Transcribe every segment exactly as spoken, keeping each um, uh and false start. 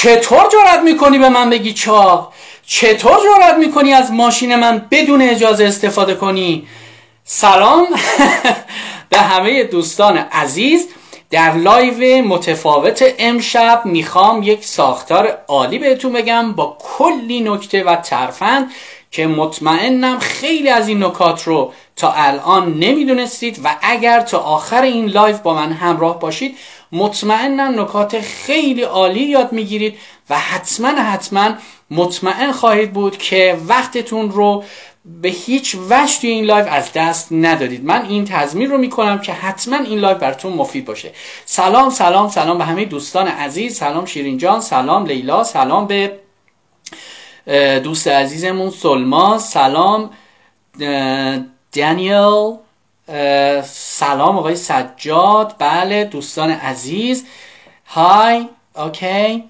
چطور جرأت میکنی به من بگی چاق؟ چطور جرأت میکنی از ماشین من بدون اجازه استفاده کنی؟ سلام به همه دوستان عزیز. در لایو متفاوت امشب میخوام یک ساختار عالی بهتون بگم با کلی نکته و ترفند که مطمئنم خیلی از این نکات رو تا الان نمیدونستید و اگر تا آخر این لایو با من همراه باشید مطمئنم نکات خیلی عالی یاد میگیرید و حتما حتما مطمئن خواهید بود که وقتتون رو به هیچ وجه توی این لایو از دست ندادید. من این تضمین رو میکنم که حتما این لایو براتون مفید باشه. سلام سلام سلام به همه دوستان عزیز. سلام شیرین جان، سلام لیلا، سلام به دوست عزیزمون سلما، سلام دانیل، سلام آقای سجاد، بله دوستان عزیز، های، اوکی،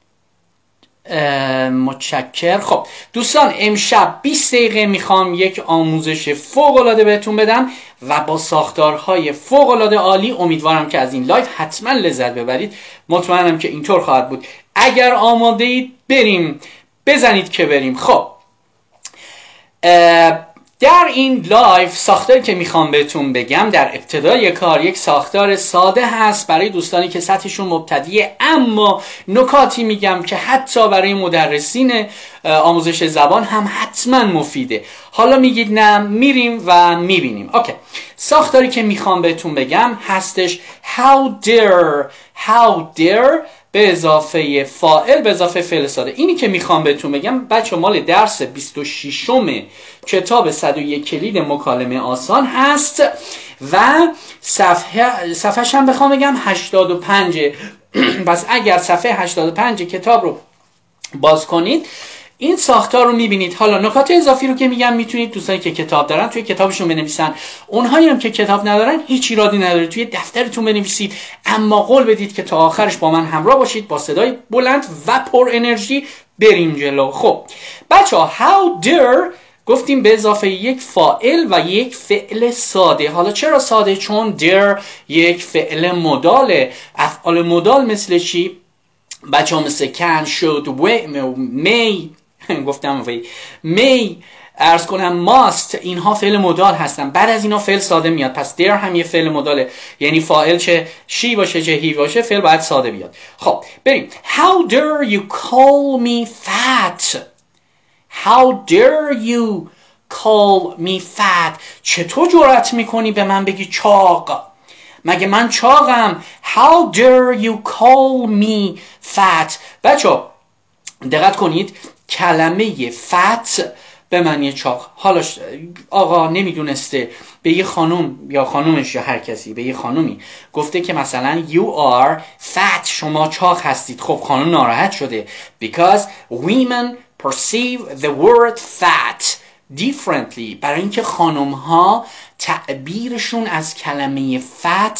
متشکر. خب دوستان امشب بیست دقیقه میخوام یک آموزش فوق العاده بهتون بدم و با ساختارهای فوق العاده عالی. امیدوارم که از این لایو حتما لذت ببرید. مطمئنم که اینطور خواهد بود. اگر آماده اید بریم، بزنید که بریم. خب در این لایو ساختاری که میخوام بهتون بگم در ابتدای کار یک ساختار ساده هست برای دوستانی که سطحشون مبتدیه، اما نکاتی میگم که حتی برای مدرسین آموزش زبان هم حتما مفیده. حالا میگید نه، میریم و میبینیم. اوکی، ساختاری که میخوام بهتون بگم هستش how dare how dare به اضافه فاعل به اضافه فعل ساده. اینی که میخوام بهتون بگم بچه مال درس بیست و ششم کتاب صد و یک کلید مکالمه آسان هست و صفحه صفحه‌ش هم بخوام بگم هشتاد و پنج. پس اگر صفحه هشتاد و پنج کتاب رو باز کنید این ساختار رو میبینید. حالا نکات اضافی رو که میگم میتونید دوستانی که کتاب دارن توی کتابشون بنویسن، اونهایی هم که کتاب ندارن هیچ ایرادی نداره توی دفترتون بنویسید، اما قول بدید که تا آخرش با من همراه باشید. با صدای بلند و پر انرژی بریم جلو. خب بچه ها how dare گفتیم به اضافه یک فاعل و یک فعل ساده. حالا چرا ساده؟ چون dare یک فعل مداله. افعال مدال مثل چی؟ بچه ها مثل can, should, may گفتم وی می ارز کنم must، اینها فعل مدال هستن. بعد از اینا فعل ساده میاد. پس there هم یه فعل مداله، یعنی فاعل چه she باشه چه he باشه فعل باید ساده بیاد. خب بریم. how dare you call me fat. how dare you call me fat. چطور جرأت میکنی به من بگی چاق؟ مگه من چاقم؟ how dare you call me fat. بچه دقت کنید کلمه fat به معنی چاق. حالا آقا نمیدونسته به یه خانوم یا خانومش یا هر کسی به یه خانومی گفته که مثلا you are fat، شما چاق هستید. خب خانوم ناراحت شده because women perceive the word fat differently. برای اینکه خانم ها تعبیرشون از کلمه fat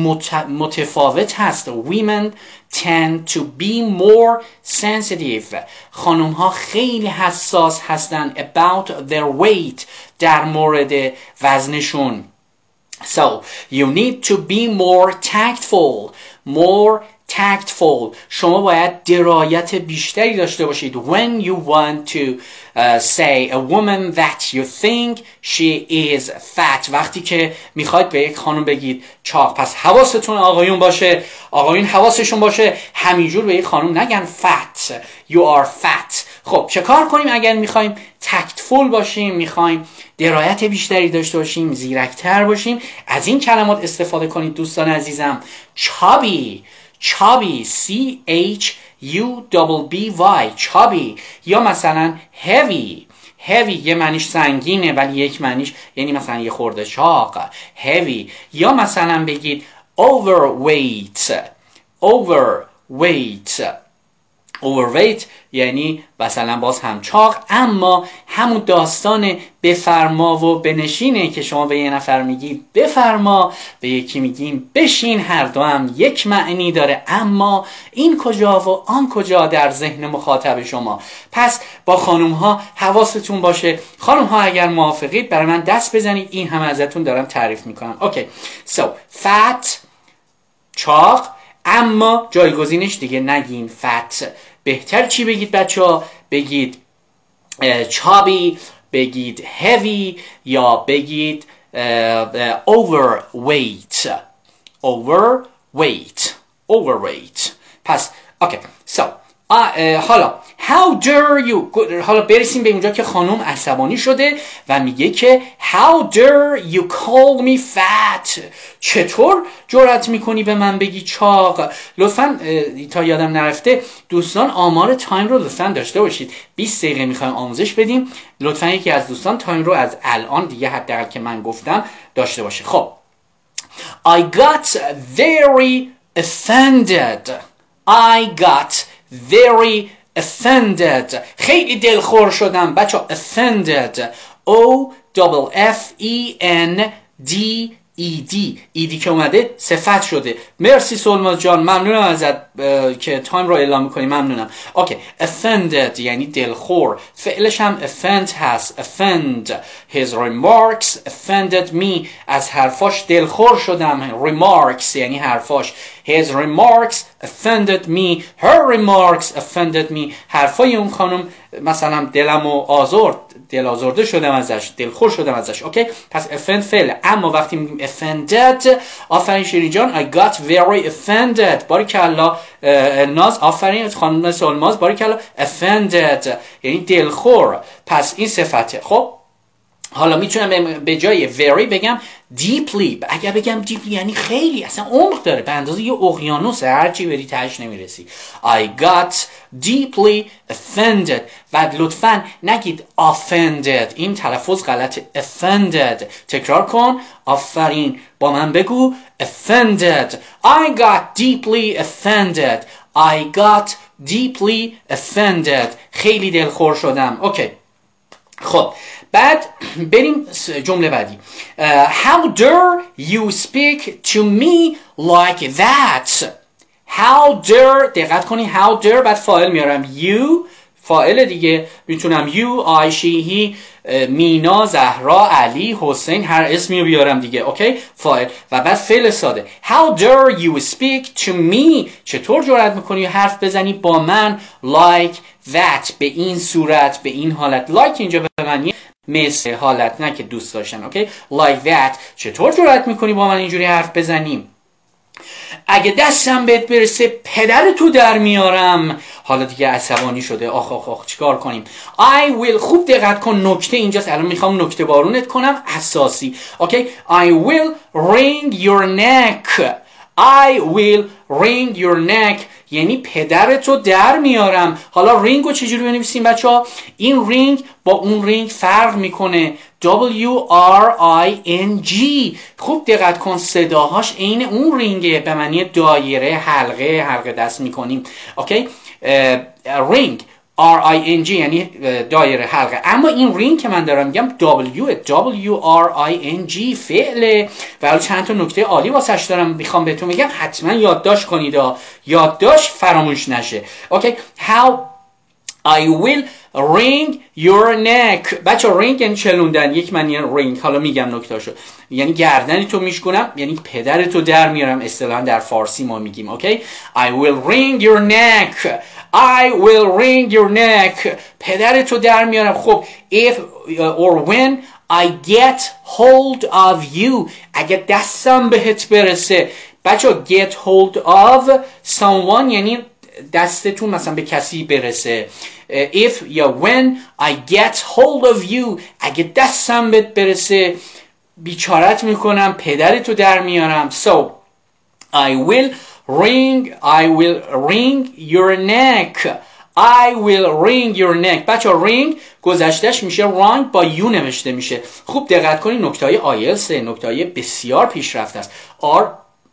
متفاوت هست. women tend to be more sensitive. خانم ها خیلی حساس هستن about their weight، در مورد وزنشون. so you need to be more tactful. more tactful. شما باید درایت بیشتری داشته باشید. when you want to uh, say a woman that you think she is fat. وقتی که میخواید به یک خانم بگید چاق. پس حواستون آقایون باشه، آقایون حواسشون باشه همینجور به یک خانم نگن fat. you are fat. خب چه کار کنیم اگر میخوایم تکتفول باشیم، میخوایم درایت بیشتری داشته باشیم، زیرکتر باشیم؟ از این کلمات استفاده کنید دوستان عزیزم. chubby chubby C H U B B Y chubby. یا مثلا heavy heavy یه معنیش سنگینه ولی یک معنیش یعنی مثلا یه خورده چاق heavy. یا مثلا بگید overweight overweight overweight یعنی مثلا باز هم چاق، اما همون داستان بفرما و بنشینه که شما به یه نفر میگید بفرما، به یکی میگیم بشین، هر دو هم یک معنی داره، اما این کجا و آن کجا در ذهن مخاطب شما. پس با خانوم ها حواستون باشه. خانوم ها اگر موافقید برای من دست بزنید، این هم ازتون دارم تعریف میکنم. اوکی. so fat چاق اما جایگزینش دیگه نگین fat. بهتر چی بگید بچه ها؟ بگید chubby، بگید heavy، یا بگید overweight. overweight overweight. پس اوکی so حالا how dare you. حالا برسیم به اونجا که خانم عصبانی شده و میگه که how dare you call me fat. چطور جرأت میکنی به من بگی چاق؟ لطفاً تا یادم نرفته دوستان آمار تایم رو لطفاً داشته باشید. بیست دقیقه میخوایم آموزش بدیم. لطفاً یکی از دوستان تایم رو از الان دیگه حداقل که من گفتم داشته باشه. خب I got very offended. I got very offended. خیلی دلخور شدم بچه. offended O F F E N D E D ایدی که اومده صفت شده. مرسی سلماز جان، ممنونم ازت که تایم رو اعلام میکنی. ممنونم. اوکی offended یعنی دلخور. فعلش هم offend هست. offend. his remarks offended me. از حرفاش دلخور شدم. remarks یعنی حرفاش. his remarks offended me. her remarks offended me. حرفای اون خانم مثلا دلمو آزرد، دل آزرده شدم ازش، دلخور شدم ازش. اوکی پس offend فعل. اما وقتی میگیم offended، آفرین شیرین جان I got very offended. باریکلا ناز، آفرین خانم سلماز، باریکلا offended یعنی دلخور. پس این صفته. خب حالا میتونم به جای very بگم deeply. اگر بگم deeply یعنی خیلی اصلا عمق داره، به اندازه یه اقیانوس، هرچی بری تهش نمیرسی. I got deeply offended. و لطفاً نگید offended، این تلفظ غلطه. offended. تکرار کن. آفرین با من بگو offended. I got deeply offended. I got deeply offended. خیلی دلخور شدم. اوکی خب بعد بریم جمله بعدی. uh, How dare you speak to me like that. How dare، دقت کنی how dare بعد فاعل میارم. you فاعل دیگه، میتونم you I she he مینا زهرا علی حسین هر اسمی رو بیارم دیگه. اوکی فاعل و بعد فعل ساده. How dare you speak to me. چطور جرأت میکنی حرف بزنی با من like that، به این صورت، به این حالت. like اینجا به معنی مثل، حالت، نه که دوست داشتن. اوکی like that. چطور جرأت میکنی با من اینجوری حرف بزنیم؟ اگه دستم بهت برسه پدر تو در میارم. حالا دیگه عصبانی شده. آخ آخ آخ چیکار کنیم؟ I will. خوب دقت کن نکته اینجاست. الان میخوام نکته بارونت کنم اساسی. اوکی I will wring your neck. I will wring your neck یعنی پدرتو در میارم. حالا رینگ رو چجوری بنویسیم بچه ها؟ این رینگ با اون رینگ فرق میکنه. W R I N G. خوب دقت کن صداهاش عین اون رینگه، به معنی دایره، حلقه، حلقه دست میکنیم. اوکی رینگ R I N G یعنی دایره، حلقه. اما این رینگ که من دارم میگم W W R I N G فعله. و چند تا نکته عالی واسش دارم میخوام بهتون بگم، حتما یادداشت کنید، یادداشت فراموش نشه. اوکی How I will wring your neck. بچه رینگ یعنی چلوندن، یک معنی رینگ. حالا میگم نکتهشو. یعنی گردنی تو میشکنم، یعنی پدرتو در میارم، اصطلاحا در فارسی ما میگیم. اوکی I will wring your neck. I will wring your neck. پدرتو در میارم. خب if or when I get hold of you. اگه دستم بهت برسه. بچه get hold of someone یعنی دستتون مثلا به کسی برسه. if یا when I get hold of you. اگه دستم بهت برسه بیچارت میکنم، پدرتو در میارم. so I will wring I will wring your neck. I will wring your neck. بچه wring گذشتهش میشه wrong، با یو نوشته میشه. خوب دقت کنید نکته های آیلتس نکته های بسیار پیشرفته است. R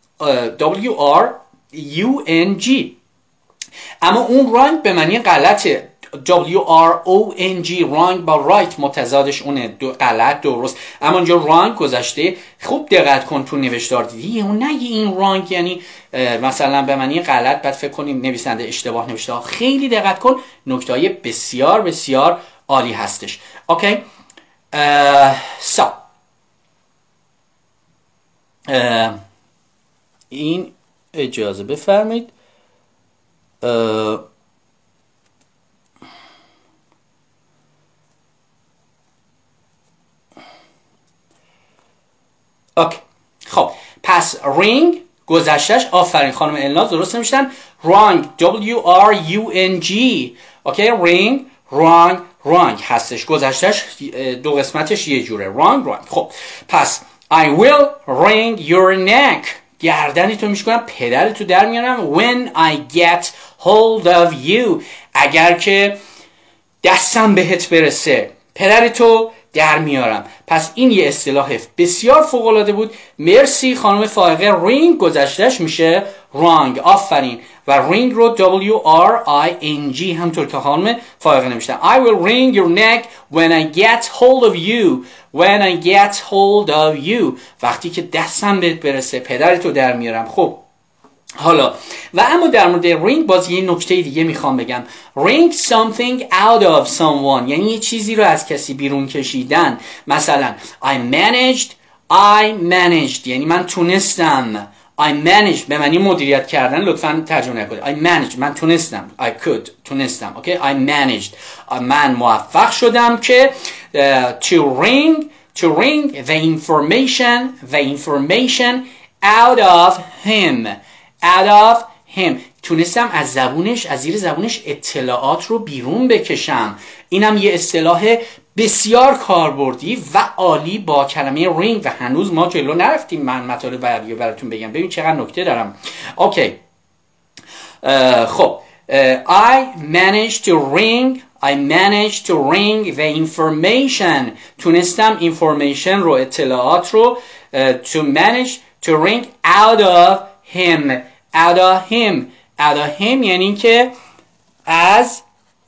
W R U N G. اما اون wrong به معنی غلطه. W R O N G wrong با right متضادش اونه، دو غلط درست. اما اینجا wrong گذشته. خوب دقت کن تو نوشتار دیدی اون نگی این wrong یعنی مثلا به معنی غلط، بعد فکر کنیم نویسنده اشتباه نوشته. خیلی دقت کن، نکته‌های بسیار بسیار عالی هستش. اوکی so این اجازه بفرمایید. اوکی. خب پس ring گذشتش، آفرین خانم الناز درست نمیشتن، wrong W R U N G. اوکی ring wrong wrong هستش، گذشتش دو قسمتش یه جوره wrong wrong. خب پس I will wring your neck، گردنی تو میشکنم، پدری تو در میارم. when I get hold of you، اگر که دستم بهت برسه پدری تو در میارم. پس این یه اصطلاح بسیار فوق العاده بود. مرسی خانم فائقه. ring گذشتهش میشه wrong، آفرین. و ring رو W R I N G همطور که خانم فائقه نمیشتن. I will wring your neck when I get hold of you. when I get hold of you، وقتی که دستم بهت برسه پدری تو در میارم. خب حالا و اما در مورد ring باز یه نکته دیگه میخوام بگم. wring something out of someone یعنی یه چیزی رو از کسی بیرون کشیدن. مثلا I managed I managed یعنی من تونستم. I managed به معنی مدیریت کردن، لطفاً ترجمه نکنید. I managed من تونستم. I could تونستم. اوکی okay? I managed من موفق شدم که uh, to wring to wring the information the information out of him out of him تونستم از زبونش از زیر زبونش اطلاعات رو بیرون بکشم. اینم یه اصطلاح بسیار کاربردی و عالی با کلمه ring و هنوز ما جلو نرفتیم. من مطالب بعدی رو براتون بگم. ببین چقدر نکته دارم. اوکی خب I managed to ring I managed to ring the information تونستم information رو اطلاعات رو uh, to manage to ring out of him out of him out of him یعنی که از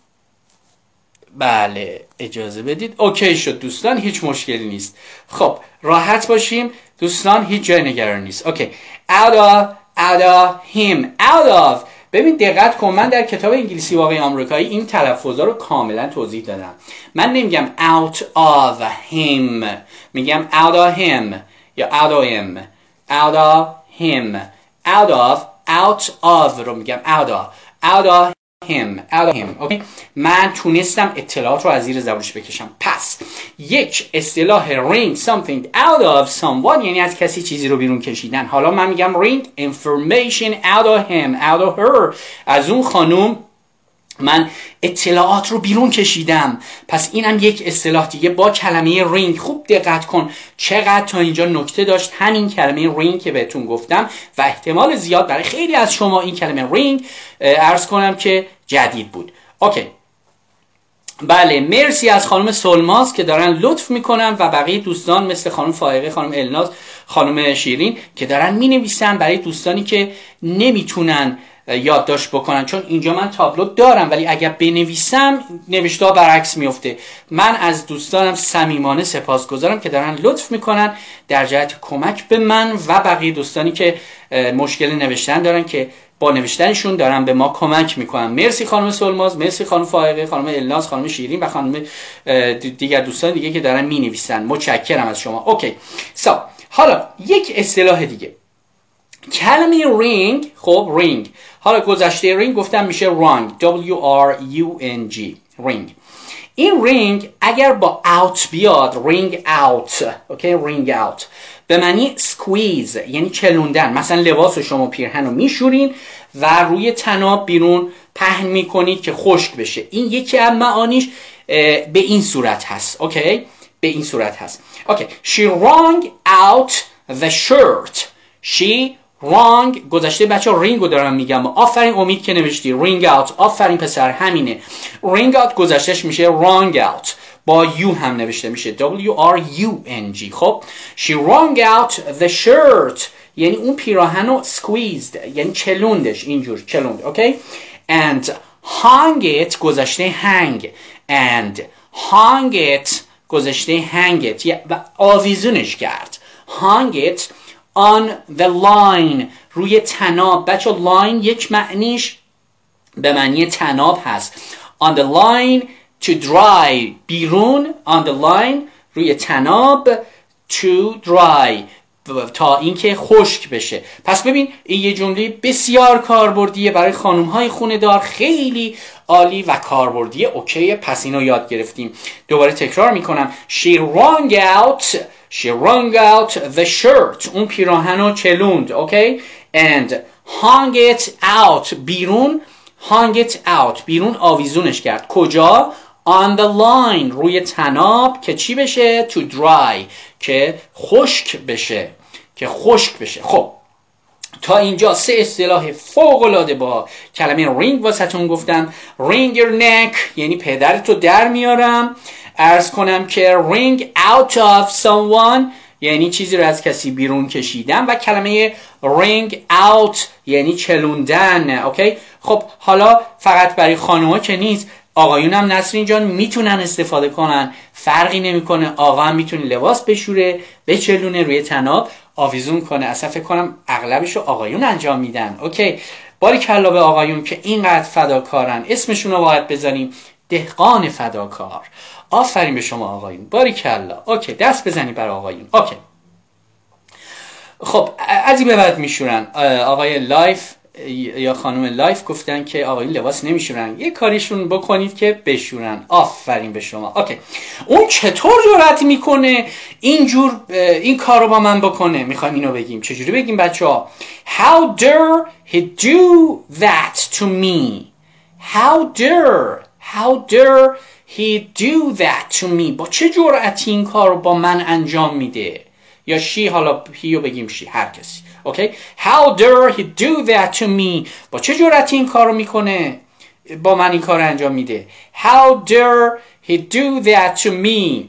بله اجازه بدید. اوکی شد دوستان، هیچ مشکلی نیست. خب راحت باشیم دوستان، هیچ جای نگران نیست. اوکی out of out of him out of. ببین دقت کن، من در کتاب انگلیسی واقعی آمریکایی این تلفظا رو کاملا توضیح دادم. من نمیگم out of him، میگم out of him یا out of him out of him out of out of رو میگم out of out of him out of him. okay? من تونستم اطلاعات رو از زیر زبونش بکشم. پس یک اصطلاح wring something out of someone یعنی از کسی چیزی رو بیرون کشیدن. حالا من میگم wring information out of him out of her از اون خانوم من اطلاعات رو بیرون کشیدم. پس اینم یک اصطلاح دیگه با کلمه ring. خوب دقت کن چقدر تا اینجا نکته داشت همین کلمه ring که بهتون گفتم و احتمال زیاد برای خیلی از شما این کلمه ring عرض کنم که جدید بود. اوکی بله مرسی از خانم سلماس که دارن لطف میکنن و بقیه دوستان مثل خانم فائقه، خانم الناز، خانم شیرین که دارن مینویسن برای دوستانی که نمیتونن یادداشت بکنن. چون اینجا من تابلو دارم ولی اگر بنویسم نوشته ها برعکس میفته. من از دوستانم صمیمانه سپاسگزارم که دارن لطف میکنن در جهت کمک به من و بقیه دوستانی که مشکل نوشتن دارن که با نوشتنشون دارن به ما کمک میکنن. مرسی خانم سلماز، مرسی خانم فائقه، خانم الناز، خانم شیرین و خانم دیگر دوستان دیگه که دارن مینویسن. متشکرم از شما. اوکی سو so, حالا یک اصطلاح دیگه کلمه ring. خب ring حالا گذشته ring گفتم میشه wrong W R U N G ring. این ring اگر با out بیاد ring out اوکی ring out به معنی squeeze یعنی چلوندن. مثلا لباس شما پیرهن رو میشورین و روی طناب بیرون پهن میکنید که خشک بشه. این یکی از معانیش به این صورت هست. اوکی به این صورت هست. اوکی she wrung out the shirt she wrong گذشته بچه ها رینگ رو دارم میگم. آفرین امید که نوشتی ring out. آفرین پسر همینه. ring out گذشتهش میشه wrong out با یو هم نوشته میشه W R U N G. خب she wrung out the shirt یعنی اون پیراهن رو squeezed یعنی چلوندش اینجور چلوند. اوکی and hung it گذشته hang and hung it گذشته hang it و آویزونش کرد. hung it on the line روی طناب. بچه line یک معنیش به معنی طناب هست. on the line to dry بیرون on the line روی طناب to dry تا اینکه خشک بشه. پس ببین این یه جمله بسیار کاربردیه برای خانم‌های خونه‌دار، خیلی عالی و کاربردیه. اوکی، پس اینو یاد گرفتیم. دوباره تکرار میکنم. She wrung out She wrung out the shirt. اون پیراهن رو چلوند. اوکی. And hung it out. بیرون. hung it out. بیرون آویزونش کرد. کجا؟ on the line. روی طناب که چی بشه؟ to dry. که خشک بشه. که خشک بشه. خب تا اینجا سه اصطلاح فوق العاده با کلمه ring واسهتون گفتم. ring your neck یعنی پدرتو در میارم. عرض کنم که ring out of someone یعنی چیزی رو از کسی بیرون کشیدن و کلمه ring out یعنی چلوندن. اوکی. خب حالا فقط برای خانوما که نیست، آقایون هم نسرین جان میتونن استفاده کنن، فرقی نمیکنه. آقا هم میتونه لباس بشوره، بچلونه، روی طناب آویزون کنه. اصلا فکر کنم اغلبش رو آقایون انجام میدن. اوکی. باریکلا به آقایون که اینقدر فداکارن. اسمشون رو باید بذاریم دهقان فداکار. آفرین به شما آقایون، باریکلا. اوکی، دست بزنی برای آقایون. اوکی. خب از این به بعد میشورن. آقای لایف یا خانم لایف گفتن که آقایون لباس نمیشورن، یه کاریشون بکنید که بشورن. آفرین به شما. اوکی. اون چطور جرأت میکنه اینجور این کارو با من بکنه؟ میخوایم اینو بگیم. چجوری بگیم بچه‌ها؟ How dare he do that to me? How dare How dare he do that to me? با چه جرأتی این کارو با من انجام میده؟ یا شی، حالا هیو بگیم شی، هر کسی. اوکی. How dare he do that to me? با چه جرأتی این کارو میکنه؟ با من این کارو انجام میده. How dare he do that to me?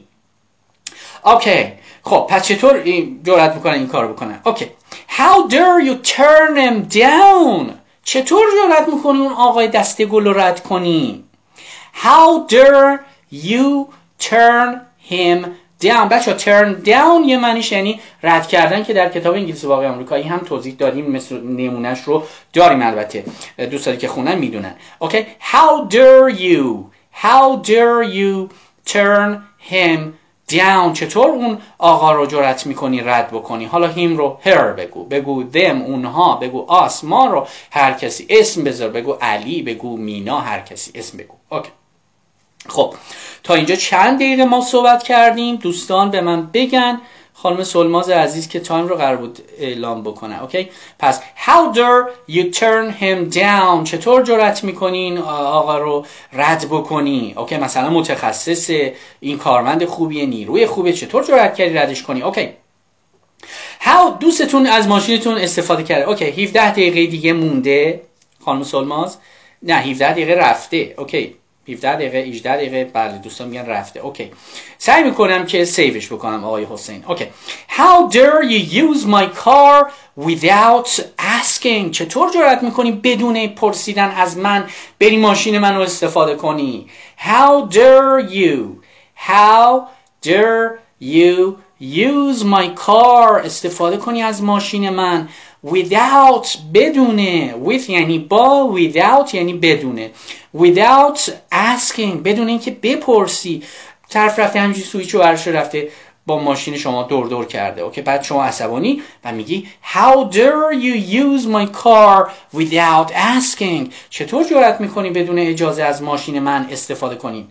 اوکی. خب پس چطور این جرأت میکنه این کارو بکنه؟ اوکی. How dare you turn him down? چطور جرأت میکنی اون آقای دسته گل رو رد کنی؟ How dare you turn him down. بچه ها turn down یه معنیش یعنی رد کردن که در کتاب انگلیسی واقعی آمریکایی هم توضیح دادیم، مثل نمونهش رو داریم. البته دوستانی که خونن میدونن. اوکی. How dare you How dare you turn him down. چطور اون آقا رو جرأت میکنی رد بکنی؟ حالا him رو her بگو، بگو them اونها، بگو us ما رو، هر کسی اسم بذار، بگو علی، بگو مینا، هر کسی اسم بگو. اوکی. خب تا اینجا چند دقیقه ما صحبت کردیم. دوستان به من بگن، خانم سلماز عزیز که تایم رو قرار بود اعلام بکنه. اوکی. پس how dare you turn him down. چطور جرأت میکنین آقا رو رد بکنی؟ اوکی. مثلا متخصص، این کارمند خوبیه، نیروی خوبه، چطور جرأت کردی ردش کنی؟ اوکی. how دوستتون از ماشینتون استفاده کرده. اوکی. هفده دقیقه دیگه مونده خانم سلماز. نه هفده دقیقه رفته. اوکی. هفده دقیقه، هجده دقیقه، بله دوستان میگن رفته. اوکی. سعی میکنم که سیوش بکنم آقای حسین. اوکی. How dare you use my car without asking. چطور جرأت میکنی بدون پرسیدن از من بری ماشین من رو استفاده کنی؟ How dare you How dare you use my car. استفاده کنی از ماشین من. without بدونه. with یعنی با، without یعنی بدونه. without asking بدون اینکه بپرسی. طرف رفته همینجوری سویچ رو ورش رفته با ماشین شما دور دور کرده. اوکی. بعد شما عصبانی و میگی how dare you use my car without asking. چطور جرأت میکنی بدون اجازه از ماشین من استفاده کنی؟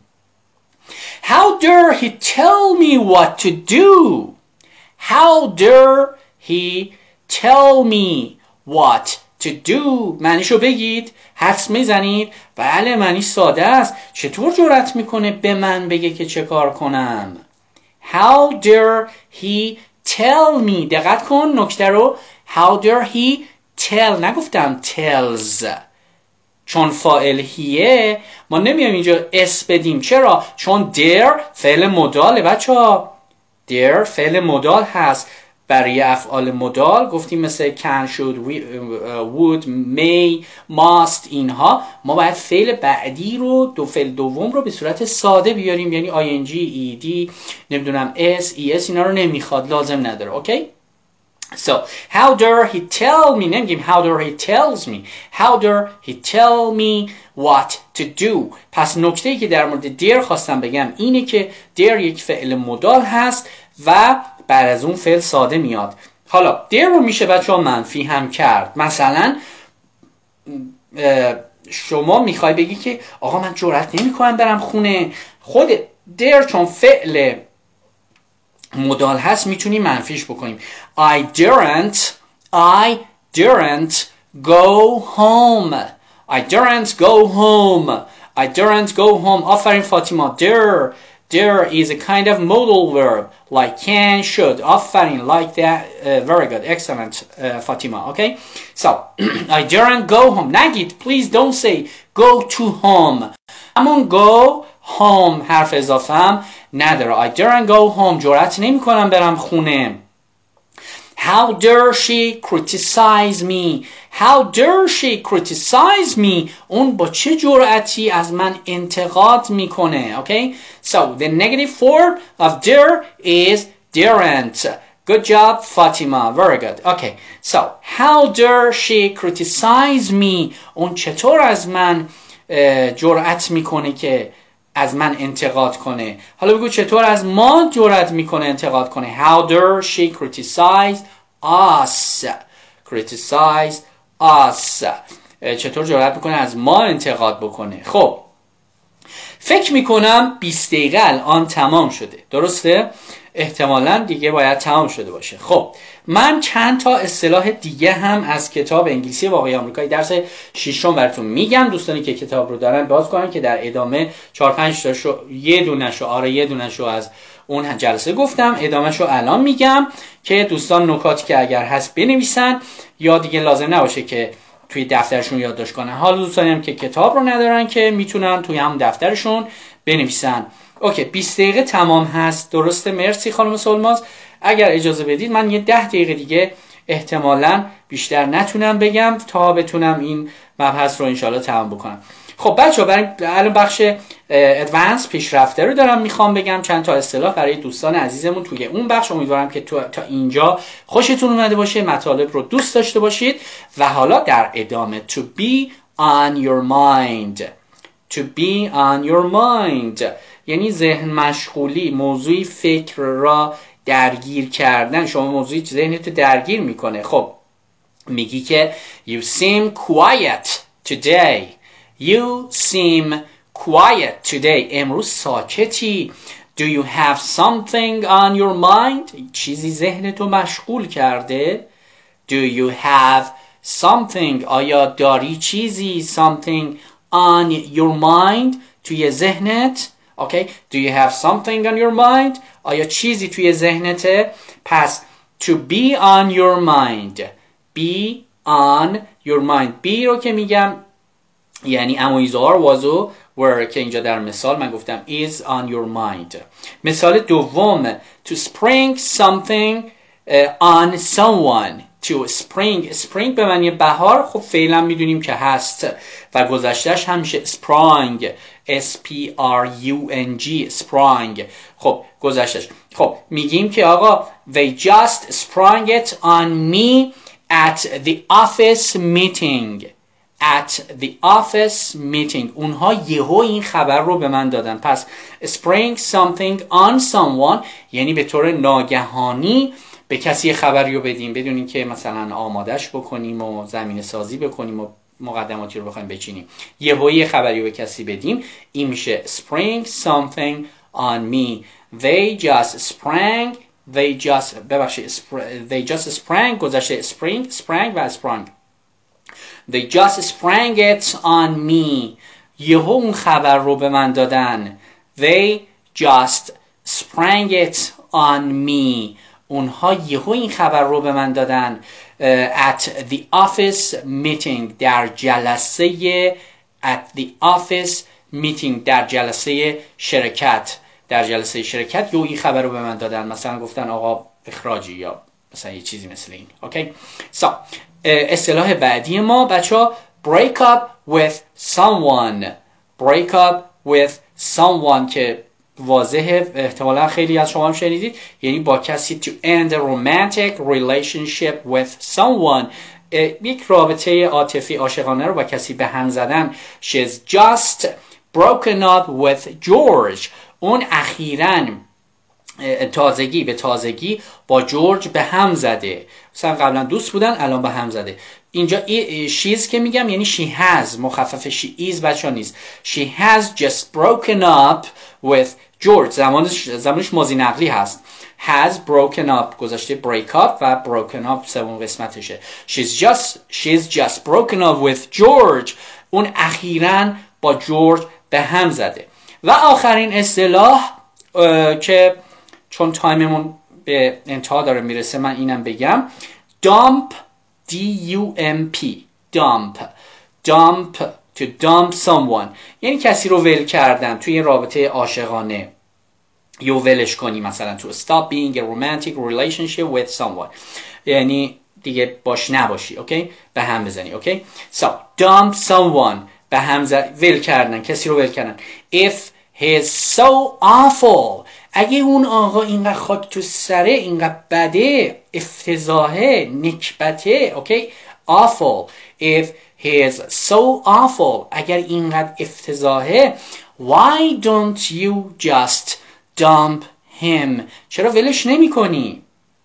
how dare he tell me what to do. how dare he tell me what to do. معنیشو بگید. حدس میزنید. بله معنی ساده است. چطور جرأت میکنه به من بگه که چه کار کنم؟ How dare he tell me. دقت کن نکته رو. How dare he tell. نگفتم tells. چون فاعل هیه ما نمیام اینجا اس بدیم. چرا؟ چون dare فعل مداله بچه ها. dare فعل مدال هست. برای افعال مدال گفتیم مثل can, should, would, may, must اینها ما باید فعل بعدی رو، دو فعل دوم رو به صورت ساده بیاریم. یعنی ing, ed نمیدونم s, es اینا رو نمیخواد، لازم نداره. اوکی. So how dare he tell me. نمیگیم how dare he tells me. How dare he tell me what to do. پس نکته‌ای که در مورد dare خواستم بگم اینه که dare یک فعل مدال هست و بعد از اون فعل ساده میاد. حالا there رو میشه بچه ها منفی هم کرد. مثلا شما میخوای بگی که آقا من جرئت نمی کنم برم خونه، خود there چون فعل مدال هست میتونی منفیش بکنیم. I daren't I daren't go home. I daren't go home. I daren't go home. آفرین فاطیما. dare dare is a kind of modal verb like can, should. آفرین. Like that. Uh, very good. Excellent, uh, Fatima. Okay. So I daren't go home. نگید. Please don't say go to home. همون go home حرف اضافه هم نداره. I daren't go home. جرأت نمی کنم برم خونه. How dare she criticize me? How dare she criticize me? اون با چه جرأتی از من انتقاد میکنه. Okay? So the negative form of dare is daren't. Good job, Fatima. Very good. Okay. So how dare she criticize me? اون چطور از من جرأت میکنه که از من انتقاد کنه. حالا بگو چطور از ما جرأت میکنه انتقاد کنه. How dare she criticize us? Criticize us. چطور جرأت میکنه از ما انتقاد بکنه. خب فکر میکنم بیست دقیقه الان تمام شده. درسته؟ احتمالاً دیگه باید تمام شده باشه. خب من چند تا اصطلاح دیگه هم از کتاب انگلیسی واقعی آمریکایی درس ششم براتون میگم. دوستانی که کتاب رو دارن باز کنن که در ادامه چهار پنج تاشو یه دونهشو آره یه دونهشو از اون جلسه گفتم، ادامهشو الان میگم که دوستان نکاتی که اگر هست بنویسن یا دیگه لازم نباشه که توی دفترشون یادداشت کنن. حالا دوستانی هم که کتاب رو ندارن که میتونن توی هم دفترشون بنویسن. اوکی بیست دقیقه تمام هست. درسته؟ مرسی خانم سلماز. اگر اجازه بدید من یه ده دقیقه دیگه احتمالاً بیشتر نتونم بگم تا بتونم این مبحث رو انشالله تمام بکنم. خب بچه ها برای الان بخش ادوانس پیشرفته رو دارم میخوام بگم. چند تا اصطلاح برای دوستان عزیزمون توی اون بخش. امیدوارم که تو تا اینجا خوشتون اومده باشه، مطالب رو دوست داشته باشید و حالا در ادامه to be on your mind. To be on your mind یعنی ذهن مشغولی، موضوعی فکر را درگیر کردن. شما موضوعی ذهنت رو درگیر میکنه. خب میگی که you seem quiet today. You seem quiet today. امروز ساکتی. Do you have something on your mind? چیزی ذهنت رو مشغول کرده. Do you have something? آیا داری چیزی something on your mind توی ذهنت؟ Okay. Do you have something on your mind? آیا چیزی توی ذهنته؟ پس to be on your mind. Be on your mind. be رو که میگم یعنی امویزار وازو were که اینجا در مثال من گفتم is on your mind. مثال دوم to spring something uh, on someone. To spring. spring به معنی بهار. خب فعلا میدونیم که هست و گذشتهش همیشه sprang. S P R U N G. sprang. خب گذشتهش. خب میگیم که آقا they just sprang it on me at the office meeting. At the office meeting. اونها یهو این خبر رو به من دادن. پس spring something on someone یعنی به طور ناگهانی به کسی خبری رو بدیم بدون اینکه مثلا آمادش بکنیم و زمینه سازی بکنیم و مقدماتی رو بخوایم بچینیم. یهو یه خبری رو به کسی بدیم. این میشه spring something on me. They just sprang. They just ببخشید they just sprang گذشته spring sprang و sprang. They just sprang it on me. یهو اون خبر رو به من دادن. They just sprang it on me. اونها یهو این خبر رو به من دادن. uh, at the office meeting در جلسه at the office meeting در جلسه شرکت در جلسه شرکت یهو این خبر رو به من دادن. مثلا گفتن آقا اخراجی یا مثلا یه چیزی مثل این. اوکی. so اصطلاح بعدی ما بچه ها break up with someone. break up with someone که واضحه احتمالا خیلی از شما هم شنیدید. یعنی با کسی to end a romantic relationship with someone. یک رابطه عاطفی عاشقانه رو با کسی به هم زدن. She's just broken up with George. اون اخیراً تازگی به تازگی با جورج به هم زده. مثلا قبلا دوست بودن الان به هم زده. اینجا she's که میگم یعنی she has، مخفف she is بچه نیست. she has just broken up with George. زمانش زمانش ماضی نقلی هست. has broken up گذاشته break up و broken up سوم قسمتشه. she's just she's just broken up with George. اون اخیراً با جورج به هم زده. و آخرین اصطلاح که چون تایممون به انتها داره میرسه من اینم بگم، dump D U M P dump dump to dump someone یعنی کسی رو ول کردن توی رابطه عاشقانه، یا ولش کنی، مثلا تو stop being a romantic relationship with someone یعنی دیگه باش نباشی، اوکی، به هم بزنی، اوکی. so dump someone به هم زد، ول کردن، کسی رو ول کردن. if he's so awful اگه اون آقا اینقدر خاک تو سره، اینقدر بده، افتضاحه، نکبته، اوکی. awful if he is so awful اگر اینقدر افتضاحه why don't you just dump him چرا ولش نمی کنی؟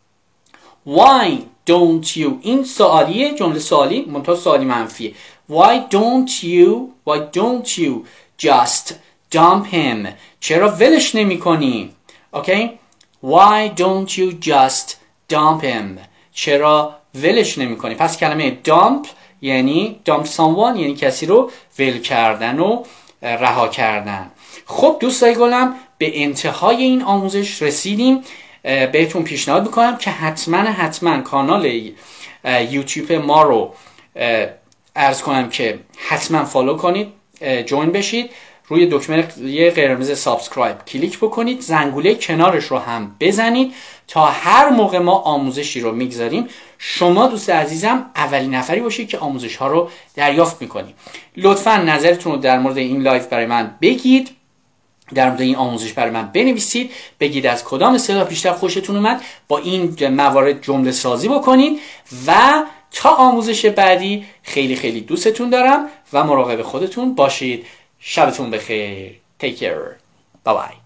why don't you این سوالیه، جمله سوالی منتها سوالی منفیه. why don't you why don't you just dump him چرا ولش نمی کنی؟ اوکی. why don't you just dump him چرا ولش نمی کنی؟ پس کلمه dump یعنی dump someone یعنی کسی رو ول کردن و رها کردن. خب دوستای گلم به انتهای این آموزش رسیدیم. بهتون پیشنهاد میکنم که حتما حتما کانال یوتیوب ما رو عرض کنم که حتما فالو کنید، جوین بشید، روی دکمه قرمز سابسکرایب کلیک بکنید، زنگوله کنارش رو هم بزنید تا هر موقع ما آموزشی رو میگذاریم شما دوست عزیزم اولین نفری باشید که آموزش ها رو دریافت میکنید. لطفا نظرتون رو در مورد این لایو برای من بگید، در مورد این آموزش برای من بنویسید، بگید از کدام اصطلاح بیشتر خوشتون اومد، با این موارد جمله سازی بکنید. و تا آموزش بعدی خیلی خیلی دوستتون دارم و مراقب خودتون باشید. شبتون بخیر. Take care. Bye bye.